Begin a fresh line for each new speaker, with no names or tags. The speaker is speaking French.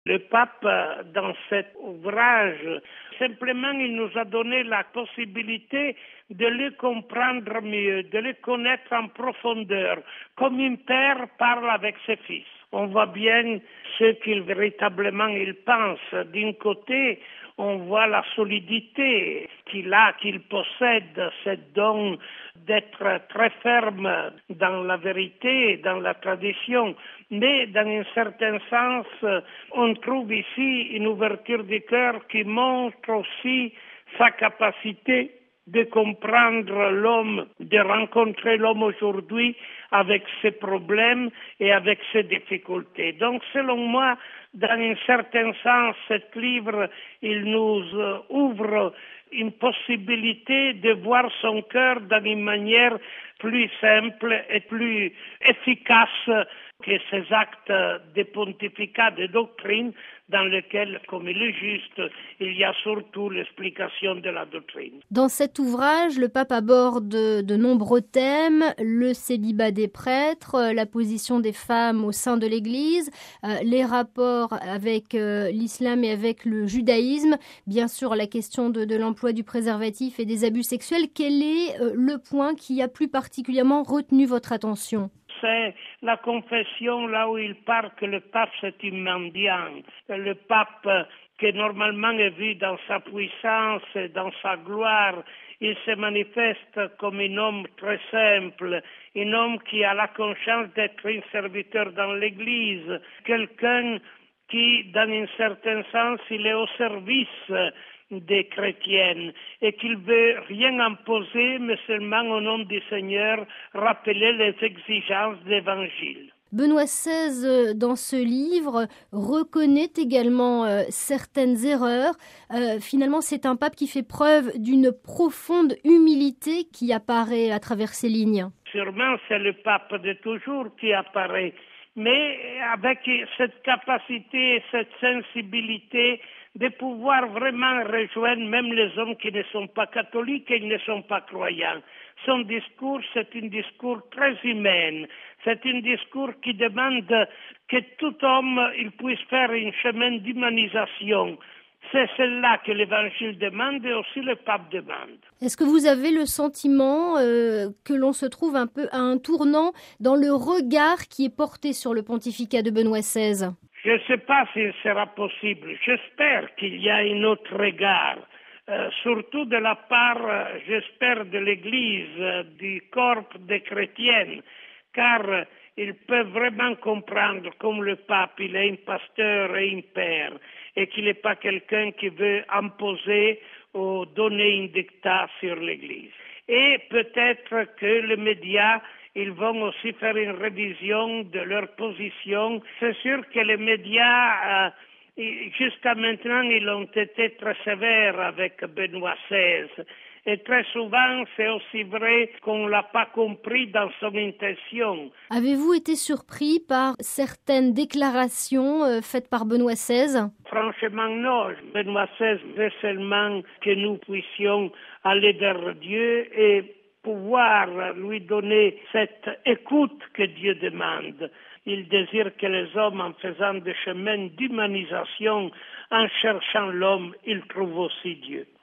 Le pape, dans cet ouvrage, simplement, il nous a donné la possibilité de le comprendre mieux, de le connaître en profondeur, comme un père parle avec ses fils. On voit bien ce qu'il véritablement il pense. D'un côté, on voit la solidité qu'il a, qu'il possède, cette don d'être très ferme dans la vérité, dans la tradition. Mais dans un certain sens, on trouve ici une ouverture du cœur qui montre aussi sa capacité de comprendre l'homme, de rencontrer l'homme aujourd'hui avec ses problèmes et avec ses difficultés. Donc, selon moi, dans un certain sens, cet livre, il nous ouvre une possibilité de voir son cœur d'une manière plus simple et plus efficace que ces actes de pontificat, de doctrine, dans lesquels, comme il est juste, il y a surtout l'explication de la doctrine.
Dans cet ouvrage, le pape aborde de nombreux thèmes, le célibat des prêtres, la position des femmes au sein de l'Église, les rapports avec l'islam et avec le judaïsme, bien sûr la question de l'emploi du préservatif et des abus sexuels. Quel est le point qui a plus particulièrement retenu votre attention ?
C'est la confession là où il parle que le pape c'est un mendiant. Le pape qui normalement est vu dans sa puissance et dans sa gloire, il se manifeste comme un homme très simple, un homme qui a la conscience d'être un serviteur dans l'Église, quelqu'un qui, dans un certain sens, il est au service des chrétiennes et qu'il veut rien imposer, mais seulement au nom du Seigneur rappeler les exigences de l'Évangile.
Benoît XVI, dans ce livre, reconnaît également certaines erreurs. Finalement, c'est un pape qui fait preuve d'une profonde humilité qui apparaît à travers ses lignes.
Sûrement, c'est le pape de toujours qui apparaît, mais avec cette capacité, cette sensibilité de pouvoir vraiment rejoindre même les hommes qui ne sont pas catholiques et qui ne sont pas croyants. Son discours, c'est un discours très humain. C'est un discours qui demande que tout homme il puisse faire un chemin d'humanisation. C'est cela que l'Évangile demande et aussi le pape demande.
Est-ce que vous avez le sentiment que l'on se trouve un peu à un tournant dans le regard qui est porté sur le pontificat de Benoît XVI ?
Je ne sais pas s'il sera possible. J'espère qu'il y a un autre regard, surtout de la part, j'espère, de l'Église, du corps des chrétiennes, car ils peuvent vraiment comprendre, comme le pape, il est un pasteur et un père, et qu'il n'est pas quelqu'un qui veut imposer ou donner un dictat sur l'Église. Et peut-être que les médias ils vont aussi faire une révision de leur position. C'est sûr que les médias, jusqu'à maintenant, ils ont été très sévères avec Benoît XVI. Et très souvent, c'est aussi vrai qu'on ne l'a pas compris dans son intention.
Avez-vous été surpris par certaines déclarations faites par Benoît XVI ?
Franchement, non. Benoît XVI veut seulement que nous puissions aller vers Dieu et pouvoir lui donner cette écoute que Dieu demande. Il désire que les hommes, en faisant des chemins d'humanisation, en cherchant l'homme, ils trouvent aussi Dieu.